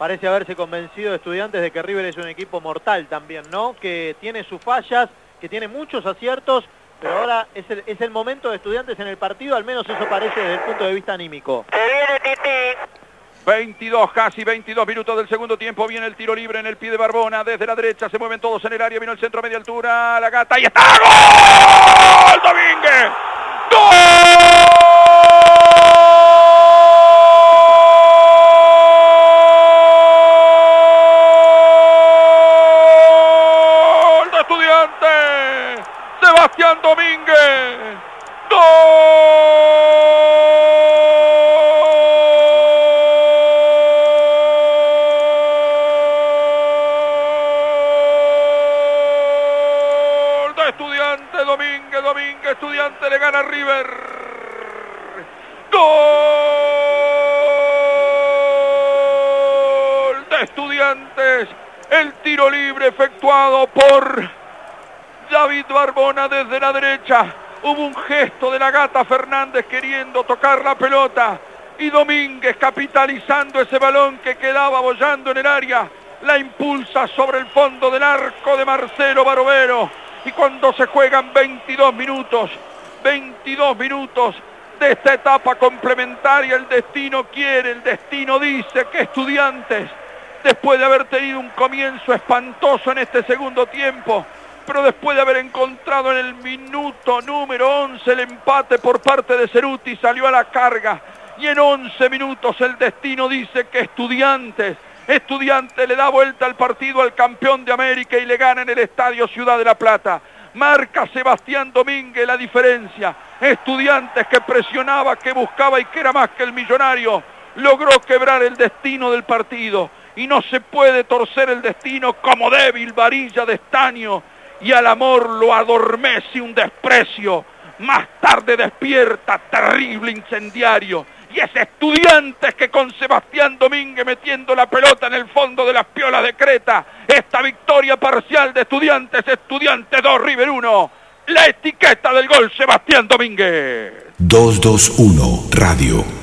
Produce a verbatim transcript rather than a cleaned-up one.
parece haberse convencido de Estudiantes de que River es un equipo mortal también, ¿no? Que tiene sus fallas, que tiene muchos aciertos, pero ahora es el, es el momento de Estudiantes en el partido, al menos eso parece desde el punto de vista anímico. Se viene Titi. veintidós, casi veintidós minutos del segundo tiempo. Viene el tiro libre en el pie de Barbona. Desde la derecha se mueven todos en el área. Vino el centro a media altura. La Gata y está. ¡Gol! ¡Domínguez! ¡Gol! Sebastián Domínguez. ¡Gol de Estudiantes! Domínguez, Domínguez, Estudiantes le gana a River. ¡Gol de Estudiantes! El tiro libre efectuado por David Barbona desde la derecha. Hubo un gesto de la Gata Fernández queriendo tocar la pelota y Domínguez, capitalizando ese balón que quedaba boyando en el área, la impulsa sobre el fondo del arco de Marcelo Barovero. Y cuando se juegan veintidós minutos, veintidós minutos de esta etapa complementaria, el destino quiere, el destino dice que Estudiantes, después de haber tenido un comienzo espantoso en este segundo tiempo, pero después de haber encontrado en el minuto número once el empate por parte de Ceruti, salió a la carga y en once minutos el destino dice que Estudiantes, Estudiantes le da vuelta al partido al campeón de América y le gana en el Estadio Ciudad de la Plata. Marca Sebastián Domínguez la diferencia. Estudiantes, que presionaba, que buscaba y que era más que el Millonario, logró quebrar el destino del partido y no se puede torcer el destino como débil varilla de estaño. Y al amor lo adormece un desprecio. Más tarde despierta, terrible incendiario. Y es Estudiantes que con Sebastián Domínguez metiendo la pelota en el fondo de las piolas decreta esta victoria parcial de Estudiantes. Estudiantes dos, River uno. La etiqueta del gol, Sebastián Domínguez. doscientos veintiuno Radio.